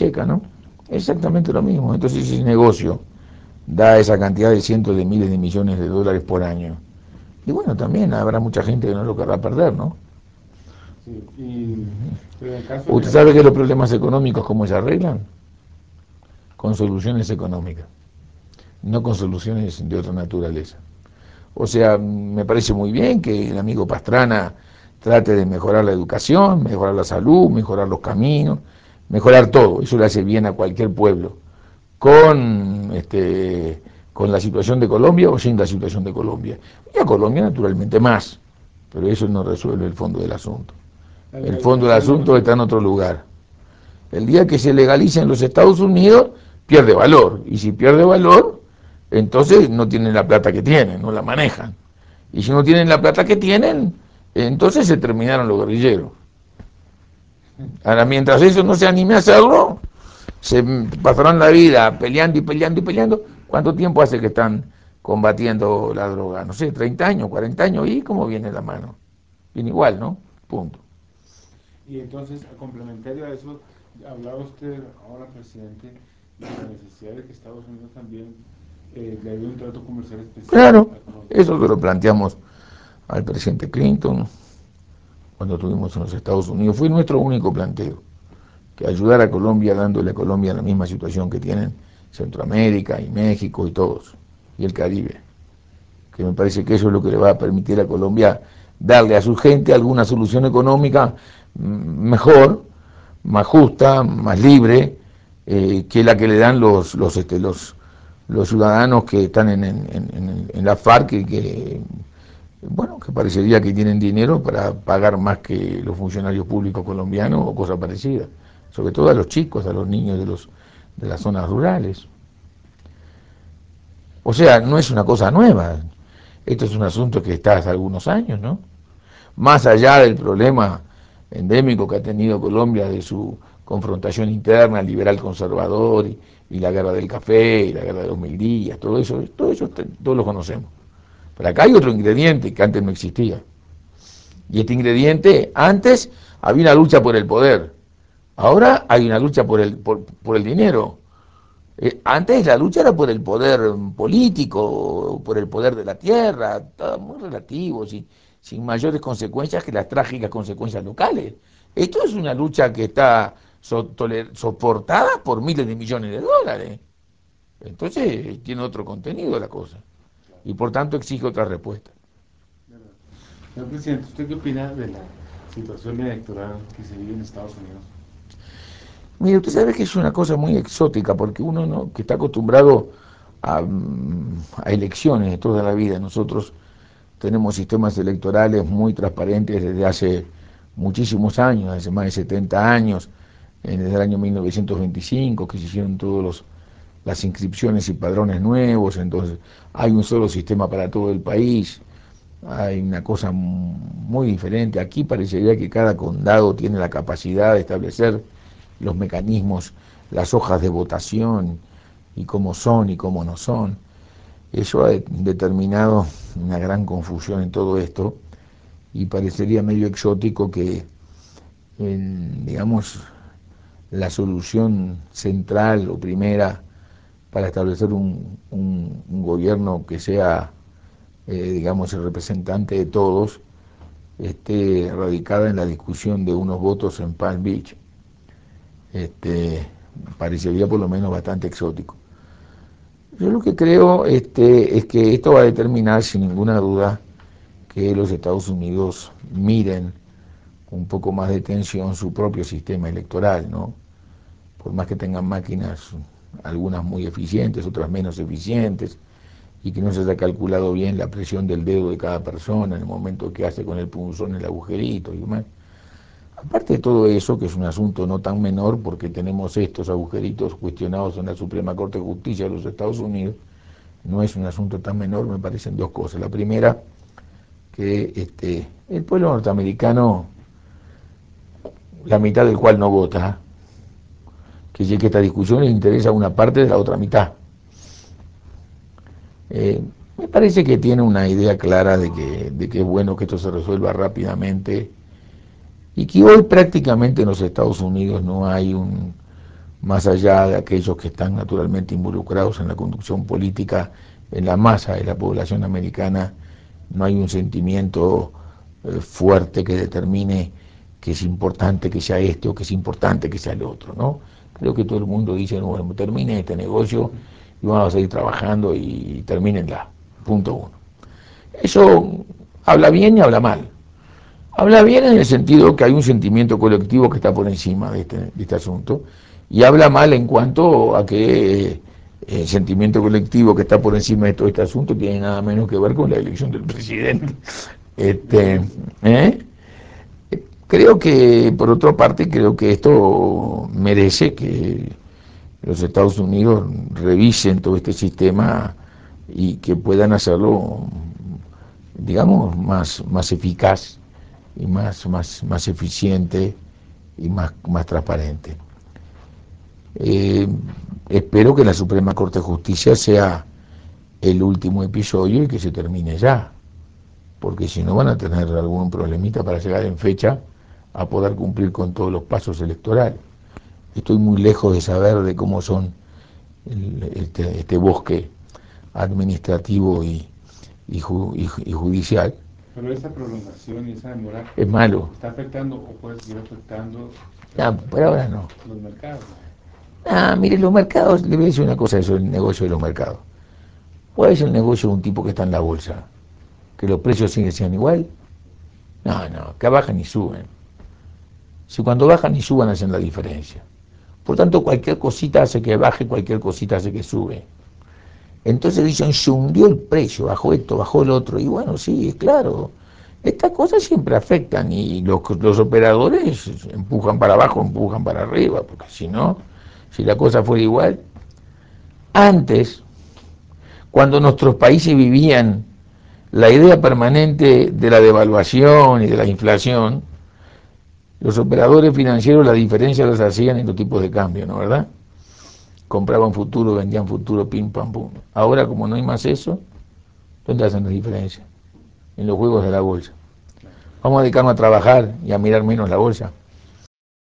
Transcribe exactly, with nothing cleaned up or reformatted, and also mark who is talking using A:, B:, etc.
A: seca, ¿no? Exactamente lo mismo. Entonces ese negocio da esa cantidad de cientos de miles de millones de dólares por año. Y bueno, también habrá mucha gente que no lo querrá perder, ¿no?
B: Sí, y, pero en el caso de
A: ¿Usted
B: Estados
A: sabe que los
B: Unidos,
A: problemas económicos cómo se arreglan? Con soluciones económicas, no con soluciones de otra naturaleza. O sea, me parece muy bien que el amigo Pastrana trate de mejorar la educación, mejorar la salud, mejorar los caminos, mejorar todo. Eso le hace bien a cualquier pueblo. Con, este, con la situación de Colombia o sin la situación de Colombia. Y a Colombia naturalmente más. Pero eso no resuelve el fondo del asunto.
B: la
A: El fondo del
B: legalización no
A: asunto está
B: resuelve
A: en
B: el
A: otro
B: problema.
A: lugar. El día que se legalice en los Estados Unidos, pierde valor. Y si pierde valor, entonces no tienen la plata que tienen, no la manejan. Y si no tienen la plata que tienen, entonces se terminaron los guerrilleros. Ahora, mientras eso no se anime a hacerlo, se pasarán la vida peleando y peleando y peleando. ¿Cuánto tiempo hace que están combatiendo la droga? No sé, treinta años, cuarenta años. ¿Y cómo viene la mano? Viene igual, ¿no? Punto.
B: Y entonces, a complementario a eso, hablaba usted ahora, presidente, de la necesidad de que Estados Unidos también eh, le dé un trato comercial especial
A: Claro,
B: a Colombia.
A: eso se lo planteamos al presidente Clinton cuando estuvimos en los Estados Unidos. Fue nuestro único planteo, que ayudar a Colombia dándole a Colombia la misma situación que tienen Centroamérica y México y todos, y el Caribe. Que me parece que eso es lo que le va a permitir a Colombia darle a su gente alguna solución económica mejor, más justa, más libre, eh, que la que le dan los, los, este, los, los ciudadanos que están en, en, en, en la FARC y que, bueno, que parecería que tienen dinero para pagar más que los funcionarios públicos colombianos o cosas parecidas, sobre todo a los chicos, a los niños de, los, de las zonas rurales. O sea, no es una cosa nueva, esto es un asunto que está hace algunos años, ¿no? Más allá del problema endémico que ha tenido Colombia de su confrontación interna, liberal conservador, y, y la guerra del café, y la guerra de los mil días, todo eso, todo eso todos lo conocemos. Pero acá hay otro ingrediente que antes no existía. Y este ingrediente, antes había una lucha por el poder, ahora hay una lucha por el, por, por el dinero. Eh, antes la lucha era por el poder político, por el poder de la tierra, todo muy relativo, sin, sin mayores consecuencias que las trágicas consecuencias locales. Esto es una lucha que está so, toler, soportada por miles de millones de dólares. Entonces tiene otro contenido la cosa y por tanto exige otra respuesta.
B: ¿Verdad? Señor presidente, ¿usted qué opina de la situación electoral que se vive en Estados Unidos?
A: Mire, usted sabe que es una cosa muy exótica porque uno no, que está acostumbrado a, mm, a elecciones de toda la vida, nosotros tenemos sistemas electorales muy transparentes desde hace muchísimos años, hace más de setenta años, desde el año mil novecientos veinticinco, que se hicieron todas las inscripciones y padrones nuevos, entonces hay un solo sistema para todo el país, hay una cosa muy diferente. Aquí parecería que cada condado tiene la capacidad de establecer los mecanismos, las hojas de votación y cómo son y cómo no son. Eso ha determinado una gran confusión en todo esto y parecería medio exótico que, en, digamos, la solución central o primera para establecer un, un, un gobierno que sea, eh, digamos, el representante de todos, esté radicada en la discusión de unos votos en Palm Beach. Este, parecería por lo menos bastante exótico. Yo lo que creo este, es que esto va a determinar sin ninguna duda que los Estados Unidos miren con un poco más de tensión su propio sistema electoral, ¿no? Por más que tengan máquinas, algunas muy eficientes, otras menos eficientes, y que no se haya calculado bien la presión del dedo de cada persona en el momento que hace con el punzón el agujerito y demás. Aparte de todo eso, que es un asunto no tan menor, porque tenemos estos agujeritos cuestionados en la Suprema Corte de Justicia de los Estados Unidos, no es un asunto tan menor, me parecen dos cosas. La primera, que este, el pueblo norteamericano, la mitad del cual no vota, que si que esta discusión le interesa a una parte de la otra mitad. Eh, me parece que tiene una idea clara de que, de que es bueno que esto se resuelva rápidamente y que hoy prácticamente en los Estados Unidos no hay un, más allá de aquellos que están naturalmente involucrados en la conducción política, en la masa de la población americana, no hay un sentimiento eh, fuerte que determine que es importante que sea este o que es importante que sea el otro, ¿no? Creo que todo el mundo dice, no, bueno, termine este negocio y vamos a seguir trabajando y termínenla, punto uno. Eso habla bien y habla mal. Habla bien en el sentido que hay un sentimiento colectivo que está por encima de este, de este asunto, y habla mal en cuanto a que eh, el sentimiento colectivo que está por encima de todo este asunto tiene nada menos que ver con la elección del presidente. Este, ¿eh? Creo que, por otra parte, creo que esto merece que los Estados Unidos revisen todo este sistema y que puedan hacerlo, digamos, más, más eficaz y más, más, más eficiente y más, más transparente. Eh, Espero que la Suprema Corte de Justicia sea el último episodio y que se termine ya, porque si no van a tener algún problemita para llegar en fecha a poder cumplir con todos los pasos electorales. Estoy muy lejos de saber de cómo son el, este, este bosque administrativo y, y, ju, y, y judicial.
B: Pero esa prolongación y esa demora
A: Es malo.
B: está afectando o puede seguir afectando
A: Ah, por ahora no.
B: los mercados.
A: Ah, mire, los mercados, le voy a decir una cosa, eso es el negocio de los mercados. ¿Cuál es el negocio de un tipo que está en la bolsa? ¿Que los precios siguen siendo igual? No, no, que bajan y suben. Si cuando bajan y suban hacen la diferencia. Por tanto, cualquier cosita hace que baje, cualquier cosita hace que sube. Entonces dicen, se hundió el precio, bajó esto, bajó el otro. Y bueno, sí, es claro. Estas cosas siempre afectan y los, los operadores empujan para abajo, empujan para arriba, porque si no, si la cosa fuera igual. Antes, cuando nuestros países vivían la idea permanente de la devaluación y de la inflación, los operadores financieros la diferencia los hacían en los tipos de cambio, ¿no verdad? Compraban futuro, vendían futuro, pim, pam, pum. Ahora, como no hay más eso, ¿dónde hacen la diferencia? En los juegos de la bolsa. Vamos a dedicarnos a trabajar y a mirar menos la bolsa.